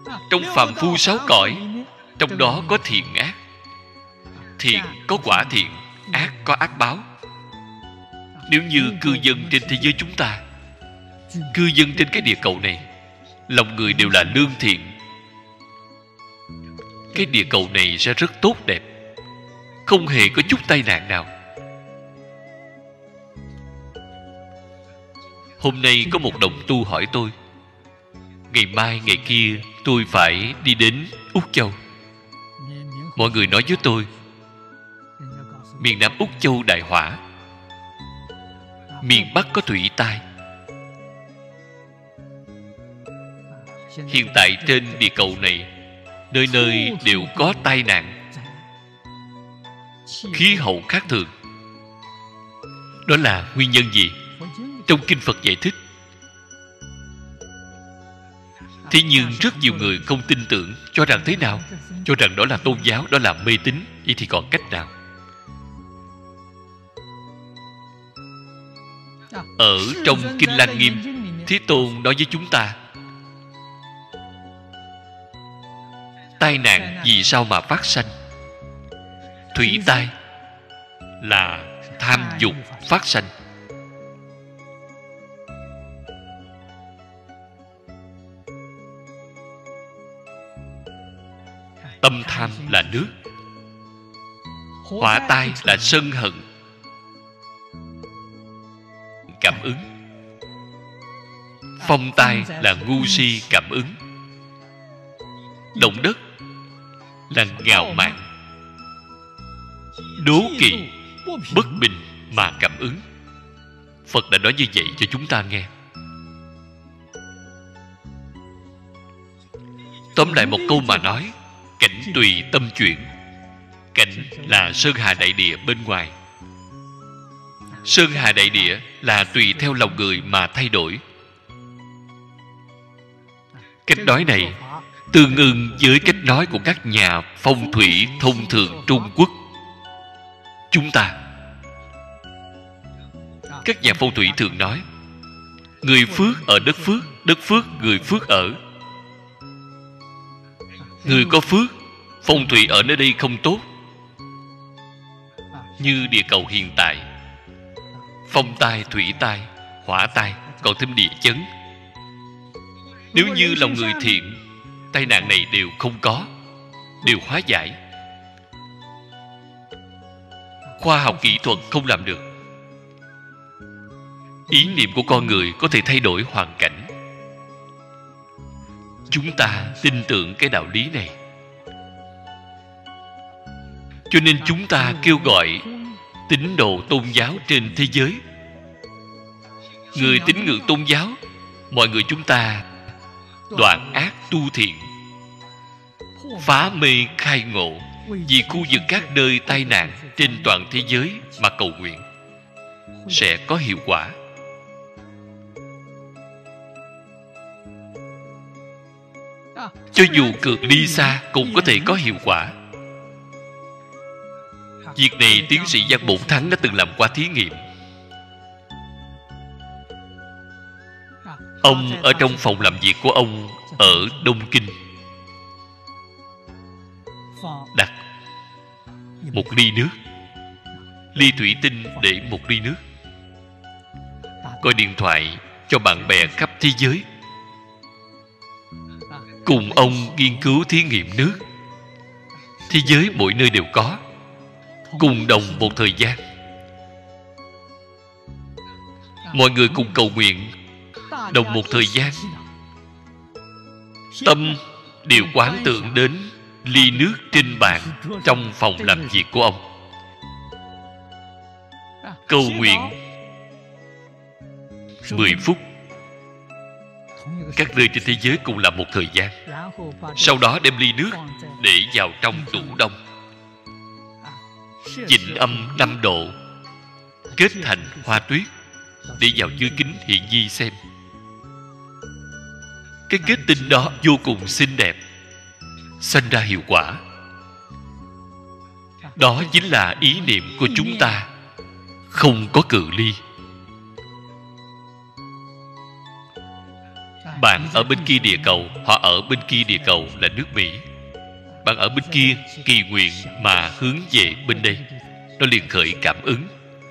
Trong phàm phu sáu cõi, trong đó có thiện ác. Thiện có quả thiện, ác có ác báo. Nếu như cư dân trên thế giới chúng ta, cư dân trên cái địa cầu này, lòng người đều là lương thiện, cái địa cầu này sẽ rất tốt đẹp, không hề có chút tai nạn nào. Hôm nay có một đồng tu hỏi tôi, ngày mai ngày kia tôi phải đi đến Úc Châu. Mọi người nói với tôi, miền Nam Úc Châu đại hỏa, miền Bắc có thủy tai. Hiện tại trên địa cầu này, nơi nơi đều có tai nạn, khí hậu khác thường. Đó là nguyên nhân gì? Trong Kinh Phật giải thích. Thế nhưng rất nhiều người không tin tưởng, cho rằng thế nào? Cho rằng đó là tôn giáo, đó là mê tín. Vậy thì còn cách nào? Ở trong Kinh Lăng Nghiêm, Thế Tôn nói với chúng ta, tai nạn vì sao mà phát sanh? Thủy tai là tham dục phát sanh. Tâm tham là nước. Hỏa tai là sân hận, cảm ứng. Phong tai là ngu si, cảm ứng. Động đất là ngạo mạn, đố kỵ, bất bình mà cảm ứng. Phật đã nói như vậy cho chúng ta nghe. Tóm lại một câu mà nói, cảnh tùy tâm chuyển. Cảnh là sơn hà đại địa bên ngoài. Sơn hà đại địa là tùy theo lòng người mà thay đổi. Cách nói này tương ưng với cách nói của các nhà phong thủy thông thường Trung Quốc. Chúng ta, các nhà phong thủy thường nói, người phước ở đất phước người phước ở. Người có phước, phong thủy ở nơi đây không tốt. Như địa cầu hiện tại, phong tai, thủy tai, hỏa tai, còn thêm địa chấn. Nếu như lòng người thiện, tai nạn này đều không có, đều hóa giải. Khoa học kỹ thuật không làm được. Ý niệm của con người có thể thay đổi hoàn cảnh. Chúng ta tin tưởng cái đạo lý này, cho nên chúng ta kêu gọi tín đồ tôn giáo trên thế giới. Người tín ngưỡng tôn giáo, mọi người chúng ta đoạn ác tu thiện, phá mê khai ngộ, vì khu vực các nơi tai nạn trên toàn thế giới mà cầu nguyện, sẽ có hiệu quả. Cho dù cự ly xa cũng có thể có hiệu quả. Việc này tiến sĩ Giang Bổn Thắng đã từng làm qua thí nghiệm. Ông ở trong phòng làm việc của ông ở Đông Kinh đặt một ly nước, ly thủy tinh để một ly nước, gọi điện thoại cho bạn bè khắp thế giới cùng ông nghiên cứu thí nghiệm nước. Thế giới mỗi nơi đều có, cùng đồng một thời gian. Mọi người cùng cầu nguyện đồng một thời gian. Tâm đều quán tưởng đến ly nước trên bàn trong phòng làm việc của ông. Cầu nguyện 10 phút. Các nơi trên thế giới cùng làm một thời gian. Sau đó đem ly nước để vào trong tủ đông, chỉnh âm 5 độ, kết thành hoa tuyết, để vào dưới kính hiển vi xem. Cái kết tinh đó vô cùng xinh đẹp, sanh ra hiệu quả. Đó chính là ý niệm của chúng ta, không có cự ly. Bạn ở bên kia địa cầu, họ ở bên kia địa cầu là nước Mỹ. Bạn ở bên kia kỳ nguyện mà hướng về bên đây, nó liền khởi cảm ứng.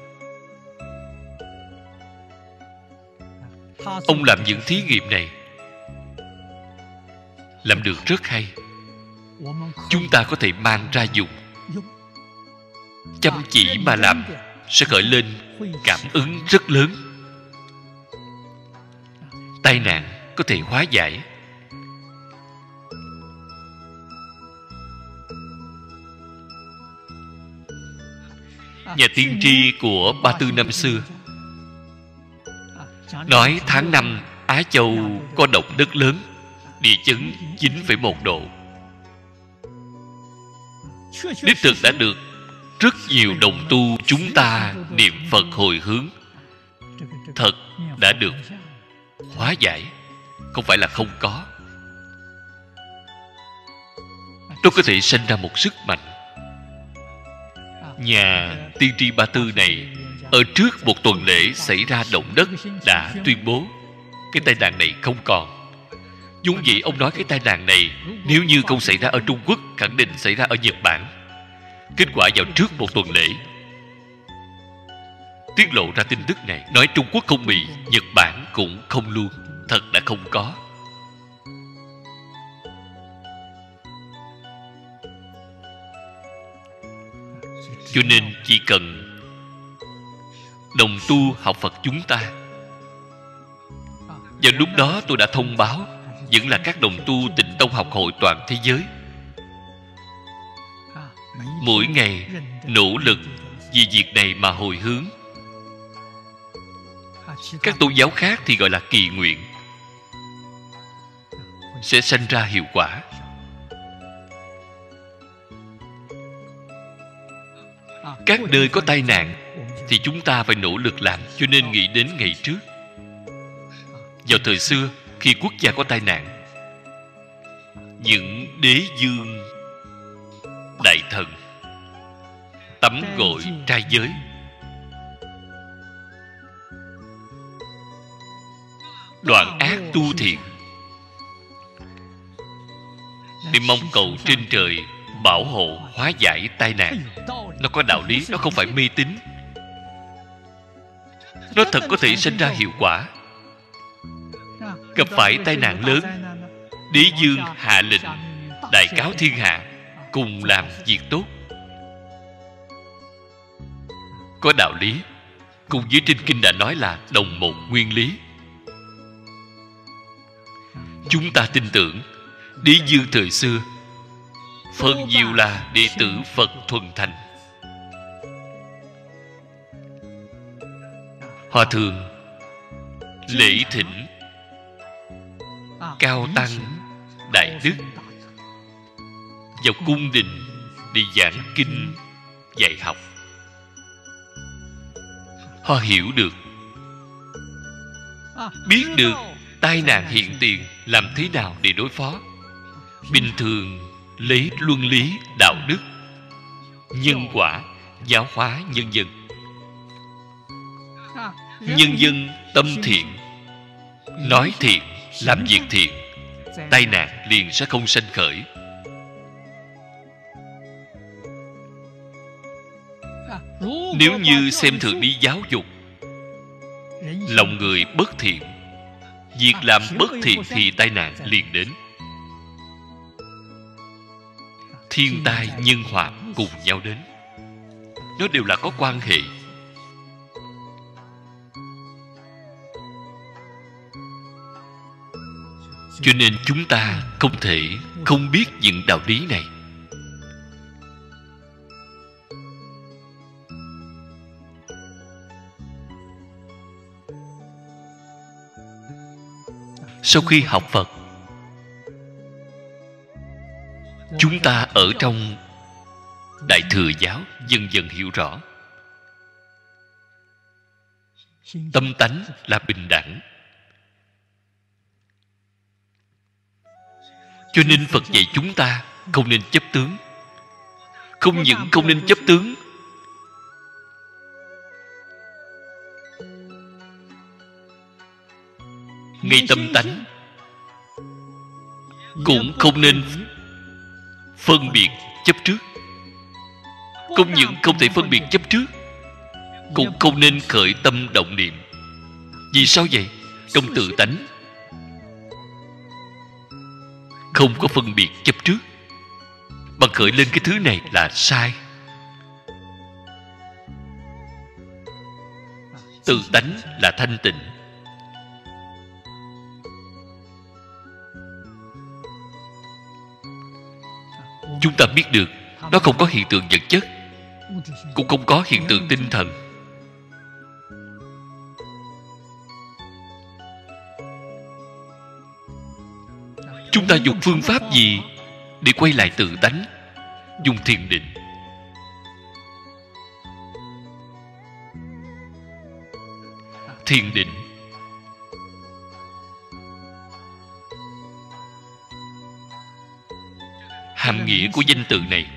Ông làm những thí nghiệm này làm được rất hay. Chúng ta có thể mang ra dùng. Chăm chỉ mà làm sẽ khởi lên cảm ứng rất lớn. Tai nạn có thể hóa giải. Nhà tiên tri của Ba Tư năm xưa nói tháng 5 Á Châu có động đất lớn, địa chấn 9,1 độ. Đích thực đã được rất nhiều đồng tu chúng ta niệm Phật hồi hướng, thật đã được hóa giải, không phải là không có. Nó có thể sinh ra một sức mạnh. Nhà tiên tri Ba Tư này ở trước một tuần lễ xảy ra động đất đã tuyên bố cái tai nạn này không còn. Vốn dĩ ông nói cái tai nạn này nếu như không xảy ra ở Trung Quốc, khẳng định xảy ra ở Nhật Bản. Kết quả vào trước một tuần lễ tiết lộ ra tin tức này, nói Trung Quốc không bị, Nhật Bản cũng không luôn. Thật đã không có. Cho nên chỉ cần đồng tu học Phật chúng ta, vào lúc đó tôi đã thông báo, vẫn là các đồng tu Tịnh Tông học hội toàn thế giới, mỗi ngày nỗ lực vì việc này mà hồi hướng. Các tôn giáo khác thì gọi là kỳ nguyện, sẽ sanh ra hiệu quả. Các nơi có tai nạn thì chúng ta phải nỗ lực làm, cho nên nghĩ đến ngày trước. Vào thời xưa, khi quốc gia có tai nạn, những đế dương đại thần tắm gội trai giới, đoạn ác tu thiện, để mong cầu trên trời bảo hộ hóa giải tai nạn. Nó có đạo lý, nó không phải mê tín, nó thật có thể sinh ra hiệu quả. Gặp phải tai nạn lớn, đế dương hạ lệnh đại cáo thiên hạ cùng làm việc tốt, có đạo lý. Cùng với trên kinh đã nói là đồng một nguyên lý. Chúng ta tin tưởng đế dương thời xưa phần nhiều là đệ tử Phật thuần thành. Họ thường lễ thỉnh cao tăng đại đức vào cung đình để giảng kinh dạy học. Họ hiểu được, biết được tai nạn hiện tiền làm thế nào để đối phó. Bình thường lấy luân lý đạo đức nhân quả giáo hóa nhân dân. Nhân dân tâm thiện, nói thiện, làm việc thiện, tai nạn liền sẽ không sanh khởi. Nếu như xem thường đi giáo dục, lòng người bất thiện, việc làm bất thiện thì tai nạn liền đến. Thiên tai nhân họa cùng nhau đến, nó đều là có quan hệ. Cho nên chúng ta không thể không biết những đạo lý này. Sau khi học Phật, chúng ta ở trong Đại Thừa giáo dần dần hiểu rõ tâm tánh là bình đẳng. Cho nên Phật dạy chúng ta không nên chấp tướng. Không những không nên chấp tướng, ngay tâm tánh cũng không nên phân biệt chấp trước. Không những không thể phân biệt chấp trước, cũng không nên khởi tâm động niệm. Vì sao vậy? Trong tự tánh không có phân biệt chấp trước. Bạn khởi lên cái thứ này là sai. Tự tánh là thanh tịnh. Chúng ta biết được nó không có hiện tượng vật chất, cũng không có hiện tượng tinh thần. Chúng ta dùng phương pháp gì để quay lại tự tánh? Dùng thiền định. Thiền định hàm nghĩa của danh từ này,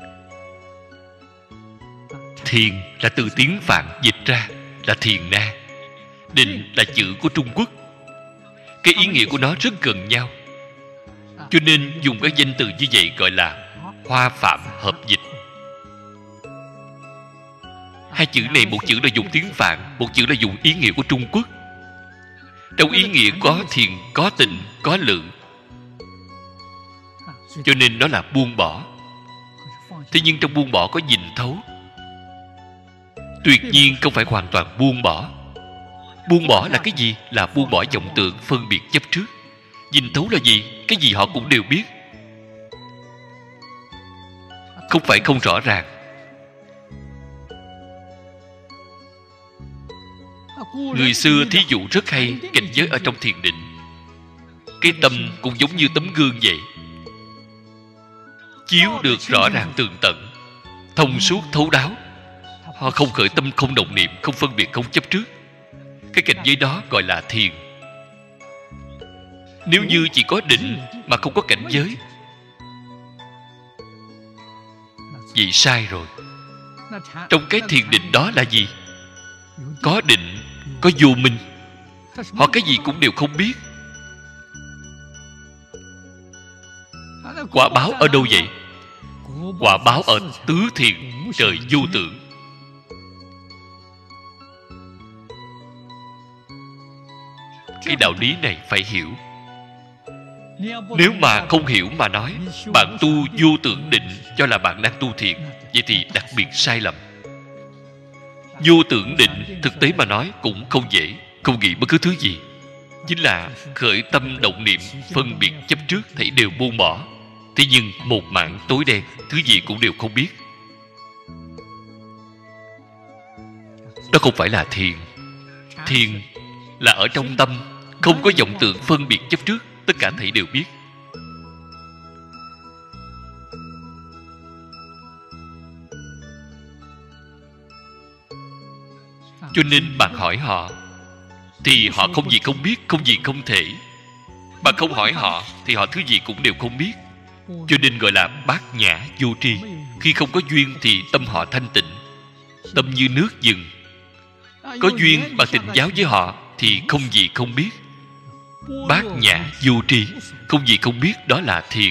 thiền là từ tiếng Phạn dịch ra là thiền na, định là chữ của Trung Quốc. Cái ý nghĩa của nó rất gần nhau, cho nên dùng các danh từ như vậy gọi là hoa phạm hợp dịch. Hai chữ này, một chữ là dùng tiếng Phạn, một chữ là dùng ý nghĩa của Trung Quốc. Trong ý nghĩa có thiền, có tịnh, có lượng, cho nên nó là buông bỏ. Thế nhưng trong buông bỏ có nhìn thấu. Tuyệt nhiên không phải hoàn toàn buông bỏ. Buông bỏ là cái gì? Là buông bỏ vọng tưởng phân biệt chấp trước. Nhìn thấu là gì? Cái gì họ cũng đều biết. Không phải không rõ ràng. Người xưa thí dụ rất hay, cảnh giới ở trong thiền định. Cái tâm cũng giống như tấm gương vậy, chiếu được rõ ràng tường tận, thông suốt thấu đáo. Họ không khởi tâm, không động niệm, không phân biệt, không chấp trước. Cái cảnh giới đó gọi là thiền. Nếu như chỉ có định mà không có cảnh giới, vậy sai rồi. Trong cái thiền định đó là gì? Có định, có vô minh. Họ cái gì cũng đều không biết. Quả báo ở đâu vậy? Quả báo ở tứ thiền, trời vô tưởng. Cái đạo lý này phải hiểu. Nếu mà không hiểu mà nói bạn tu vô tưởng định cho là bạn đang tu thiền, vậy thì đặc biệt sai lầm. Vô tưởng định thực tế mà nói cũng không dễ, không nghĩ bất cứ thứ gì. Chính là khởi tâm động niệm, phân biệt chấp trước thảy đều buông bỏ. Thế nhưng một mảng tối đen, thứ gì cũng đều không biết. Đó không phải là thiền. Thiền là ở trong tâm, không có vọng tưởng phân biệt chấp trước, tất cả thảy đều biết. Cho nên bạn hỏi họ thì họ không gì không biết, không gì không thể. Bạn không hỏi họ thì họ thứ gì cũng đều không biết. Cho nên gọi là bát nhã vô tri. Khi không có duyên thì tâm họ thanh tịnh, tâm như nước dừng. Có duyên bạn tình giáo với họ thì không gì không biết. Bát nhã vô tri, không gì không biết, đó là thiền.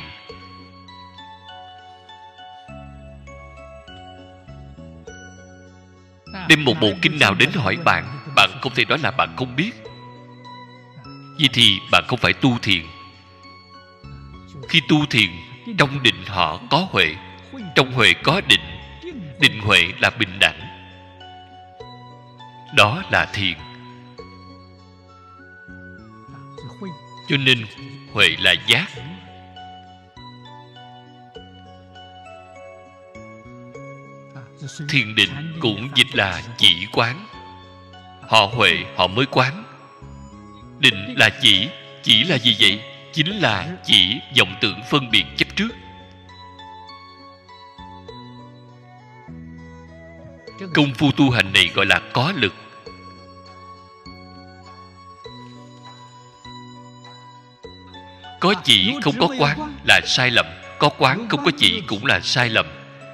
Đem một bộ kinh nào đến hỏi bạn, bạn không thể nói là bạn không biết. Vậy thì bạn không phải tu thiền. Khi tu thiền, trong định họ có huệ, trong huệ có định. Định huệ là bình đẳng, đó là thiền. Cho nên huệ là giác. Thiền định cũng dịch là chỉ quán. Họ huệ họ mới quán. Định là chỉ là gì vậy? Chính là chỉ vọng tưởng phân biệt chấp trước. Công phu tu hành này gọi là có lực. Có chỉ không có quán là sai lầm. Có quán không có chỉ cũng là sai lầm.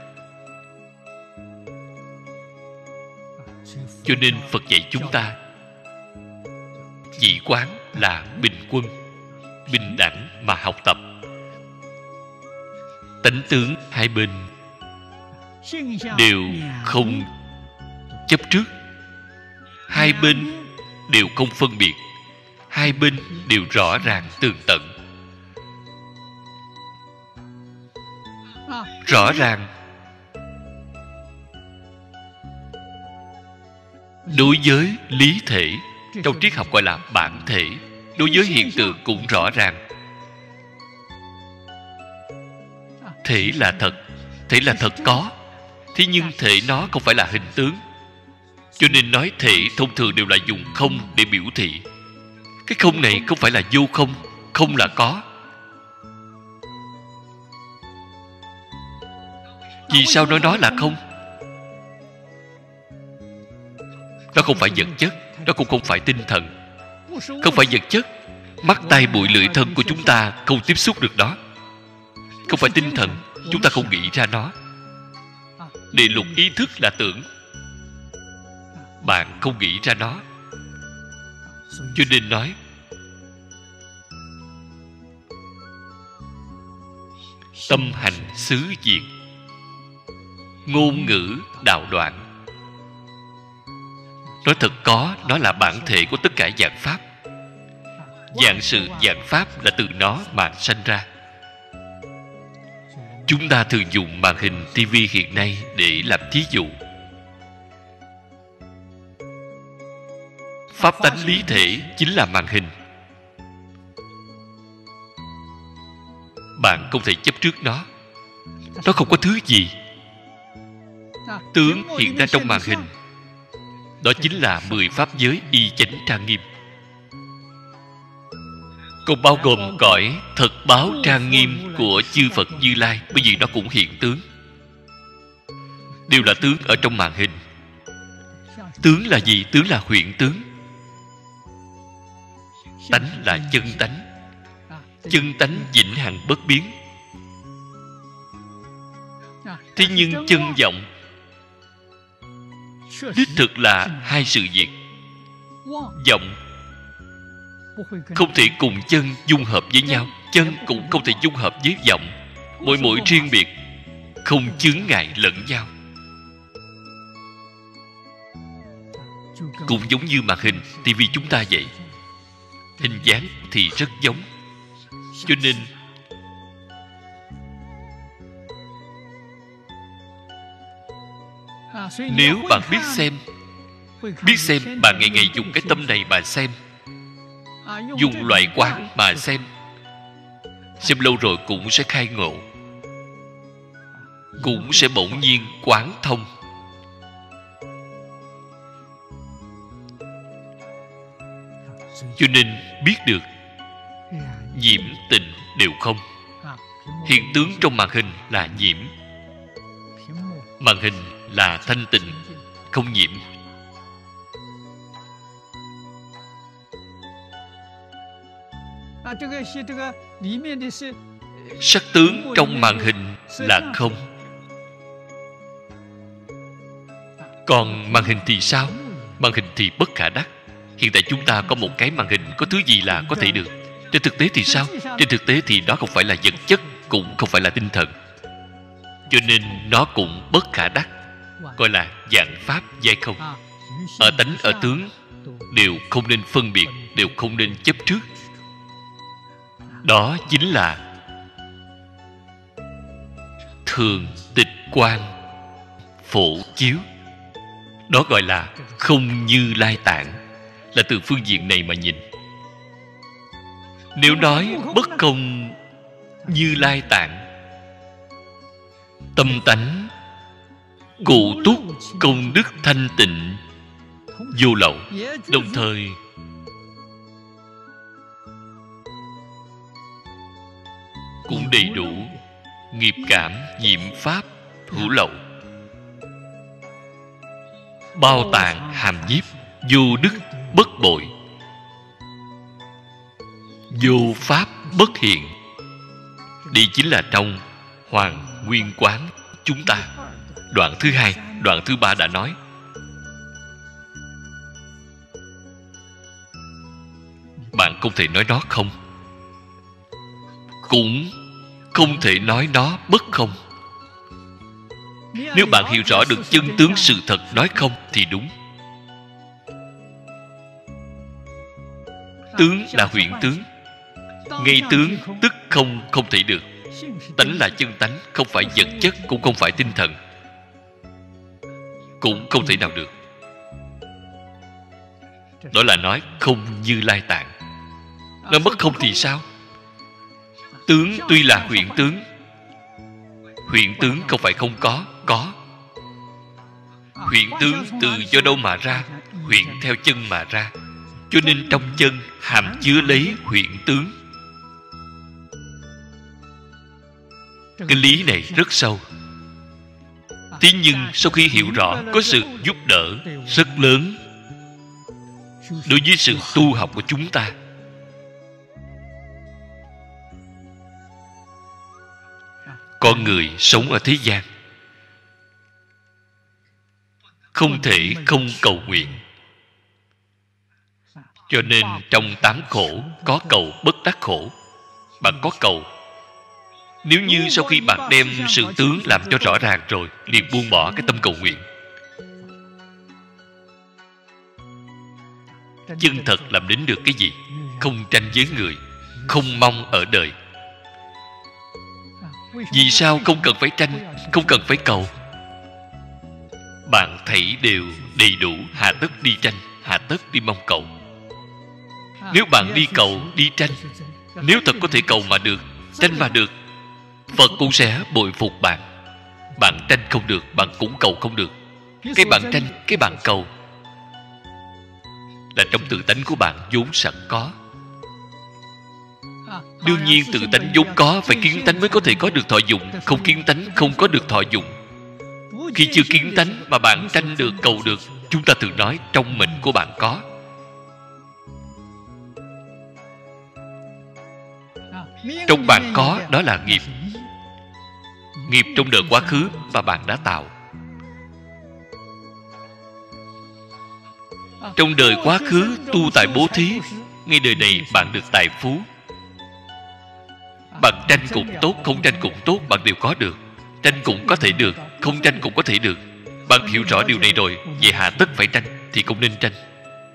Cho nên Phật dạy chúng ta chỉ quán là bình quân, bình đẳng mà học tập. tánh tướng hai bên đều không chấp trước, hai bên đều không phân biệt, hai bên đều rõ ràng tường tận. Rõ ràng đối với lý thể, trong triết học gọi là bản thể. Đối với hiện tượng cũng rõ ràng. Thể là thật, thể là thật có. Thế nhưng thể nó không phải là hình tướng, cho nên nói thể thông thường đều là dùng không để biểu thị. Cái không này không phải là vô không, không là có. Vì sao nói nó là không? Nó không phải vật chất, nó cũng không phải tinh thần. Không phải vật chất, mắt tai mũi lưỡi thân của chúng ta không tiếp xúc được đó. Không phải tinh thần, chúng ta không nghĩ ra nó. Địa lục ý thức là tưởng, bạn không nghĩ ra nó. Cho nên nói tâm hành xứ diệt, ngôn ngữ đạo đoạn. Nói thật có, nó là bản thể của tất cả vạn pháp. Vạn sự vạn pháp là từ nó mà sanh ra. Chúng ta thường dùng màn hình TV hiện nay để làm thí dụ. Pháp tánh lý thể chính là màn hình. Bạn không thể chấp trước nó. Nó không có thứ gì. Tướng hiện ra trong màn hình, đó chính là 10 pháp giới y chánh trang nghiêm. Còn bao gồm cõi thật báo trang nghiêm của chư Phật Như Lai, bởi vì nó cũng hiện tướng. Đều là tướng ở trong màn hình. Tướng là gì? Tướng là huyễn tướng. Tánh là chân tánh. Chân tánh vĩnh hằng bất biến. Thế nhưng chân vọng đích thực là hai sự việc. Vọng không thể cùng chân dung hợp với nhau, chân cũng không thể dung hợp với vọng. Mỗi riêng biệt, không chướng ngại lẫn nhau. Cũng giống như màn hình TV chúng ta vậy. Hình dáng thì rất giống. Cho nên nếu bạn biết xem, bạn ngày ngày dùng cái tâm này mà xem, dùng loại quán mà xem lâu rồi cũng sẽ khai ngộ, cũng sẽ bỗng nhiên quán thông. Cho nên biết được nhiễm tịnh đều không. Hiện tướng trong màn hình là nhiễm, màn hình là thanh tịnh, không nhiễm. Sắc tướng trong màn hình là không. Còn màn hình thì sao? Màn hình thì bất khả đắc. Hiện tại chúng ta có một cái màn hình, có thứ gì là có thể được. Trên thực tế thì sao? Trên thực tế thì đó không phải là vật chất, cũng không phải là tinh thần. Cho nên nó cũng bất khả đắc, gọi là vạn pháp giai không. Ở tánh ở tướng đều không nên phân biệt, đều không nên chấp trước. Đó chính là thường tịch quan phổ chiếu. Đó gọi là không Như Lai tạng, là từ phương diện này mà nhìn. Nếu nói bất không Như Lai tạng, tâm tánh cụ túc công đức thanh tịnh vô lậu, đồng thời cũng đầy đủ nghiệp cảm nhiễm pháp hữu lậu, bao tạng hàm nhiếp, vô đức bất bội, vô pháp bất hiện. Đây chính là trong Hoàng Nguyên Quán chúng ta. Đoạn thứ hai, đoạn thứ ba đã nói. Bạn không thể nói nó không. Cũng không thể nói nó bất không. Nếu bạn hiểu rõ được chân tướng sự thật nói không thì đúng. Tướng là huyễn tướng. Ngay tướng tức không không thể được. Tánh là chân tánh, không phải vật chất, cũng không phải tinh thần, cũng không thể nào được. Đó là nói không Như Lai Tạng. Nói mất không thì sao? Tướng tuy là huyễn tướng. Huyễn tướng không phải không có. Huyễn tướng từ do đâu mà ra? Huyễn theo chân mà ra. Cho nên trong chân hàm chứa lấy huyễn tướng. Cái lý này rất sâu. Thế nhưng sau khi hiểu rõ, có sự giúp đỡ rất lớn đối với sự tu học của chúng ta. Con người sống ở thế gian không thể không cầu nguyện. Cho nên trong 8 khổ có cầu bất đắc khổ. Bạn có cầu. Nếu như sau khi bạn đem sự tướng làm cho rõ ràng rồi, liền buông bỏ cái tâm cầu nguyện. Chân thật làm đến được cái gì? Không tranh với người, không mong ở đời. Vì sao không cần phải tranh, không cần phải cầu? Bạn thảy đều đầy đủ, hà tất đi tranh, hà tất đi mong cầu. Nếu bạn đi cầu, đi tranh, nếu thật có thể cầu mà được, tranh mà được, Phật cũng sẽ bội phục bạn. Bạn tranh không được, bạn cũng cầu không được. Cái bạn tranh, cái bạn cầu là trong tự tánh của bạn vốn sẵn có. Đương nhiên tự tánh vốn có, phải kiến tánh mới có thể có được thọ dụng. Không kiến tánh không có được thọ dụng. Khi chưa kiến tánh mà bạn tranh được, cầu được, chúng ta thường nói trong mệnh của bạn có. Trong bạn có, đó là nghiệp. Nghiệp trong đời quá khứ mà bạn đã tạo. Trong đời quá khứ tu tại bố thí, ngay đời này bạn được tài phú. Bạn tranh cũng tốt, không tranh cũng tốt, bạn đều có được. Tranh cũng có thể được, không tranh cũng có thể được. Bạn hiểu rõ điều này rồi, vậy hà tất phải tranh thì không nên tranh.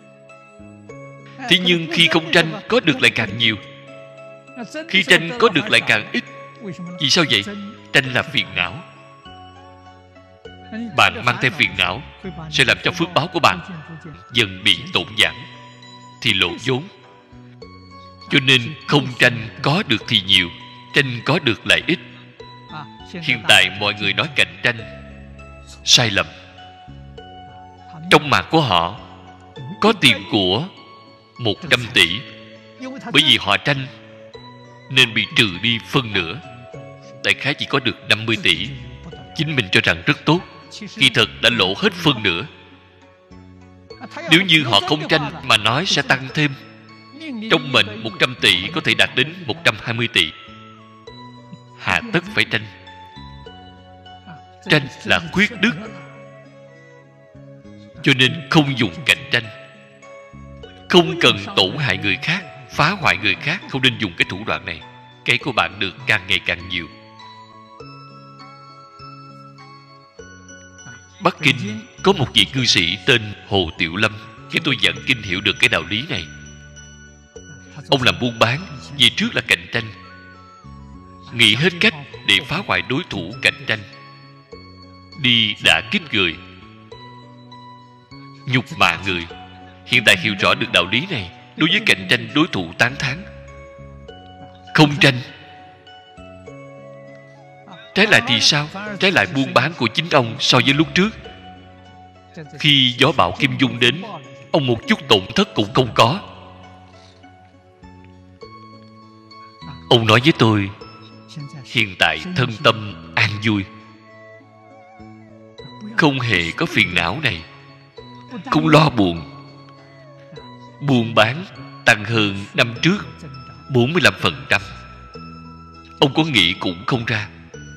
Thế nhưng khi không tranh, có được lại càng nhiều. Khi tranh có được lại càng ít. Vì sao vậy? Tranh là phiền não. Bạn mang theo phiền não sẽ làm cho phước báo của bạn dần bị tổn giảm, thì lộ vốn. Cho nên không tranh có được thì nhiều, tranh có được lại ít. Hiện tại mọi người nói cạnh tranh, sai lầm. Trong mạng của họ có tiền của 100 tỷ. Bởi vì họ tranh nên bị trừ đi phân nửa. Đại khái chỉ có được 50 tỷ. Chính mình cho rằng rất tốt, kỳ thực đã lỗ hết phân nửa. Nếu như họ không tranh mà nói sẽ tăng thêm. Trong mệnh 100 tỷ có thể đạt đến 120 tỷ. Hà tất phải tranh. Tranh là khuyết đức. Cho nên không dùng cạnh tranh. Không cần tổn hại người khác, phá hoại người khác. Không nên dùng cái thủ đoạn này. Cái của bạn được càng ngày càng nhiều. Bắc Kinh có một vị cư sĩ tên Hồ Tiểu Lâm. Khi tôi giảng kinh hiểu được cái đạo lý này. Ông làm buôn bán, về trước là cạnh tranh, nghĩ hết cách để phá hoại đối thủ cạnh tranh, đi đả kích người, nhục mạ người. Hiện tại hiểu rõ được đạo lý này, đối với cạnh tranh đối thủ tán thán, không tranh. Trái lại thì sao? Trái lại buôn bán của chính ông so với lúc trước, khi gió bão Kim Dung đến, ông một chút tổn thất cũng không có. Ông nói với tôi, hiện tại thân tâm an vui, không hề có phiền não này, không lo buồn. Buôn bán tăng hơn năm trước 45%. Ông có nghĩ cũng không ra.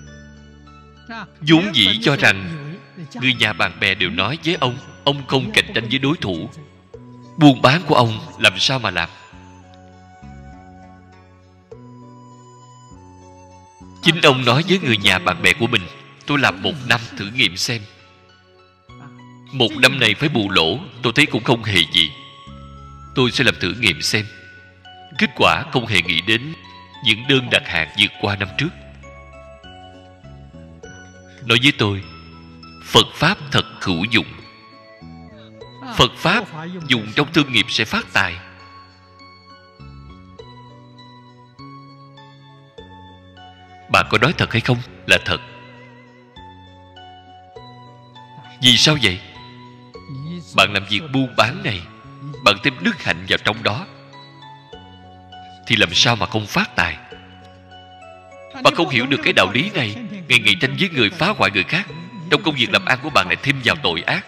Vốn dĩ cho rằng người nhà bạn bè đều nói với ông không cạnh tranh với đối thủ. Buôn bán của ông làm sao mà làm? Chính ông nói với người nhà bạn bè của mình: tôi làm 1 năm thử nghiệm xem. 1 năm này phải bù lỗ, tôi thấy cũng không hề gì. Tôi sẽ làm thử nghiệm xem. Kết quả không hề nghĩ đến những đơn đặt hàng vượt qua năm trước. Nói với tôi, Phật Pháp thật hữu dụng. Phật Pháp dùng trong thương nghiệp sẽ phát tài. Bạn có nói thật hay không? Là thật. Vì sao vậy? Bạn làm việc buôn bán này, bạn thêm đức hạnh vào trong đó, thì làm sao mà không phát tài? Bạn không hiểu được cái đạo lý này, ngày ngày tranh với người, phá hoại người khác. Trong công việc làm ăn của bạn lại thêm vào tội ác.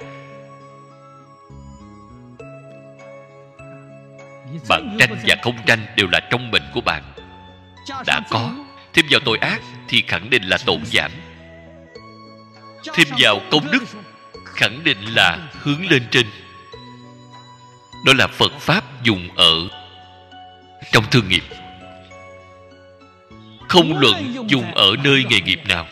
Bạn tranh và không tranh đều là trong mệnh của bạn. Đã có, thêm vào tội ác thì khẳng định là tổn giảm. Thêm vào công đức khẳng định là hướng lên trên. Đó là Phật Pháp dùng ở trong thương nghiệp. Không luận dùng ở nơi nghề nghiệp nào,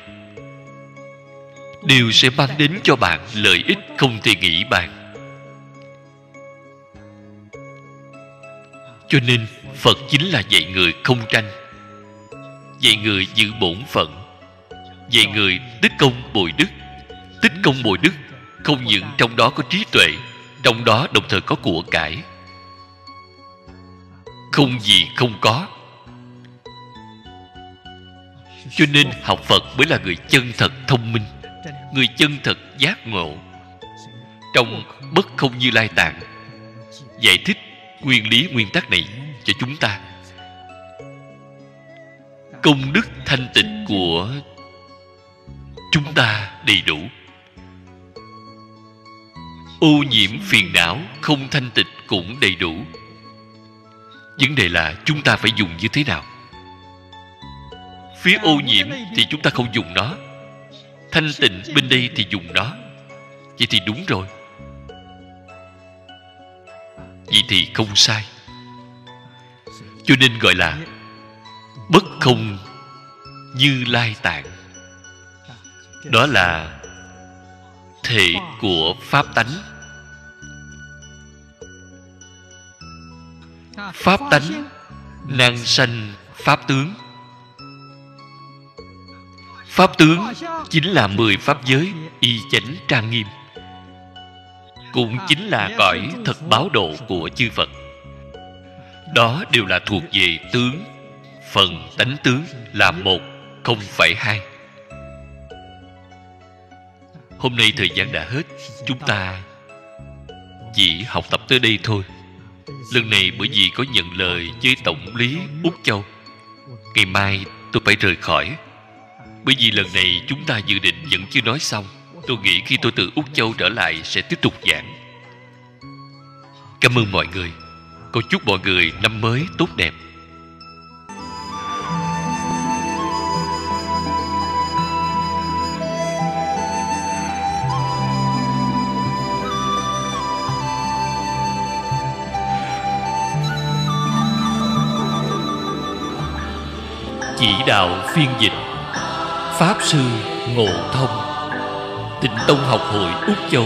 đều sẽ mang đến cho bạn lợi ích không thể nghĩ bàn. Cho nên Phật chính là dạy người không tranh, dạy người giữ bổn phận, dạy người tích công bồi đức. Tích công bồi đức không những trong đó có trí tuệ, trong đó đồng thời có của cải. Không gì không có. Cho nên học Phật mới là người chân thật thông minh, người chân thật giác ngộ. Trong Bất Không Như Lai Tạng giải thích nguyên lý nguyên tắc này cho chúng ta. Công đức thanh tịnh của chúng ta đầy đủ. Ô nhiễm phiền não không thanh tịnh cũng đầy đủ. Vấn đề là chúng ta phải dùng như thế nào. Phía ô nhiễm thì chúng ta không dùng nó, thanh tịnh bên đây thì dùng nó. Vậy thì đúng rồi. Vậy thì không sai. Cho nên gọi là Bất Không Như Lai Tạng. Đó là thể của Pháp tánh. Pháp tánh năng sanh Pháp tướng. Pháp tướng chính là 10 pháp giới y chánh trang nghiêm, cũng chính là cõi thật báo độ của chư Phật. Đó đều là thuộc về tướng. Phần tánh tướng là một, không phải hai. Hôm nay thời gian đã hết, chúng ta chỉ học tập tới đây thôi. Lần này bởi vì có nhận lời với Tổng lý Úc Châu, ngày mai tôi phải rời khỏi. Bởi vì lần này chúng ta dự định vẫn chưa nói xong. Tôi nghĩ khi tôi từ Úc Châu trở lại sẽ tiếp tục giảng. Cảm ơn mọi người. Cầu chúc mọi người năm mới tốt đẹp. Chỉ đạo phiên dịch Pháp Sư Ngộ Thông, Tịnh Tông Học Hội Úc Châu.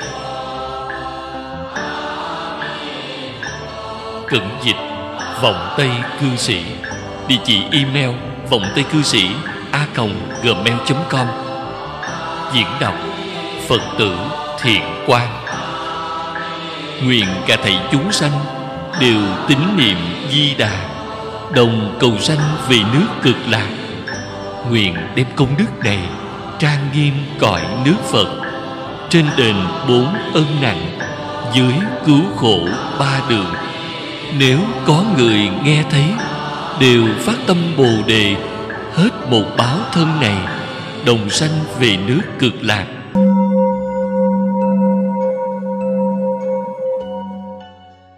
Cận dịch Vọng Tây Cư Sĩ. Địa chỉ email vongtaycư sĩ@gmail.com. Diễn đọc Phật tử Thiện Quang. Nguyện cả thảy chúng sanh đều tín niệm Di Đà, đồng cầu sanh về nước Cực Lạc. Nguyện đem công đức này trang nghiêm cõi nước Phật, trên đền 4 ân nặng, dưới cứu khổ 3 đường. Nếu có người nghe thấy, đều phát tâm Bồ Đề, hết một báo thân này, đồng sanh về nước Cực Lạc.